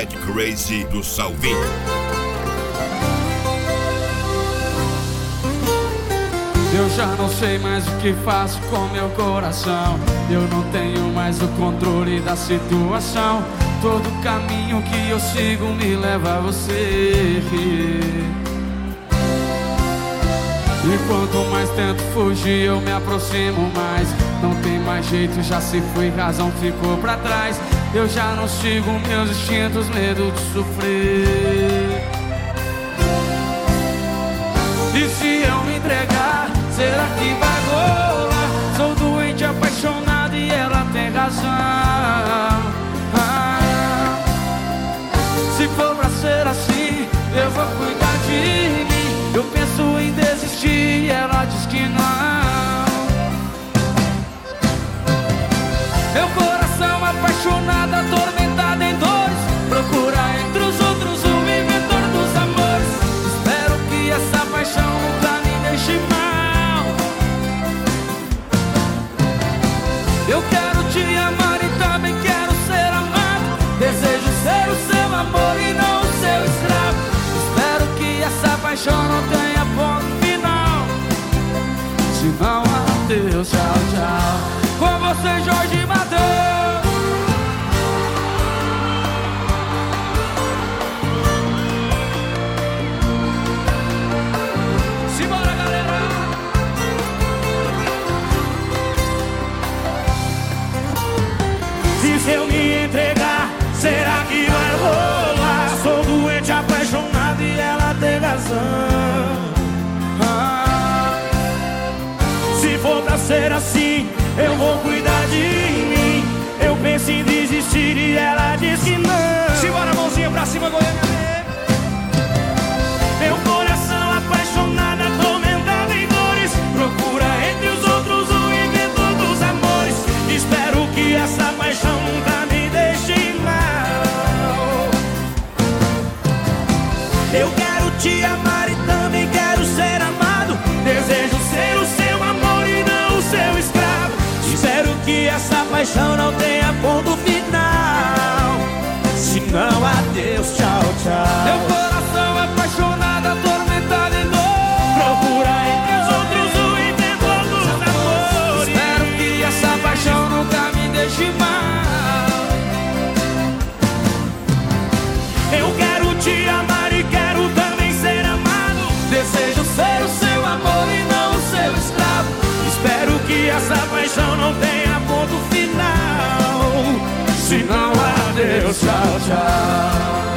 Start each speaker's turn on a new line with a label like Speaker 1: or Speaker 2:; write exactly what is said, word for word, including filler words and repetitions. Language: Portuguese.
Speaker 1: Black Crazy do Salvinho.
Speaker 2: Eu já não sei mais o que faço com meu coração. Eu não tenho mais o controle da situação. Todo caminho que eu sigo me leva a você. E quanto mais tento fugir, eu me aproximo mais. Não tem mais jeito, já se foi, razão ficou pra trás. Eu já não sigo meus instintos, medo de sofrer. E se eu me entregar, será que vai rolar? Sou doente, apaixonado e ela tem razão. Ah, se for pra ser assim, eu vou cuidar de mim. Eu penso em desistir e ela diz que não. Meu coração apaixonado, atormentado em dores, procura entre os outros o inventor dos amores. Espero que essa paixão nunca me deixe mal. Eu quero te amar e também quero ser amado. Desejo ser o seu amor e não o seu escravo. Espero que essa paixão não tenha ponto final. Se não, adeus, tchau, tchau. Com você, Jorge Mateus. Simbora, galera.
Speaker 3: E se eu me entregar, será que vai rolar? Sou doente, apaixonado e ela tem razão. Ah, se for pra ser assim, eu vou cuidar de mim. Eu penso em desistir e ela diz que não.
Speaker 4: Simbora, mãozinha pra cima, Goiânia.
Speaker 3: Meu coração apaixonado, atormentado em dores, procura entre os outros o inventor dos amores. Espero que essa paixão nunca me deixe mal. Eu quero te amar e também quero ser amado. Desejo ser o seu amor e não o seu escravo. Espero que essa paixão não tenha ponto final. Se não, adeus, tchau, tchau.
Speaker 2: Meu coração apaixonado, atormentado em dor,
Speaker 3: procura entre os outros o inventor dos amores.
Speaker 2: Espero que essa paixão nunca me deixe mal.
Speaker 3: Eu quero te amar e quero também ser amado.
Speaker 2: Desejo ser o seu amor e não o seu escravo.
Speaker 3: Espero que essa paixão não tenha ponto final.
Speaker 2: Se não, adeus, tchau, tchau.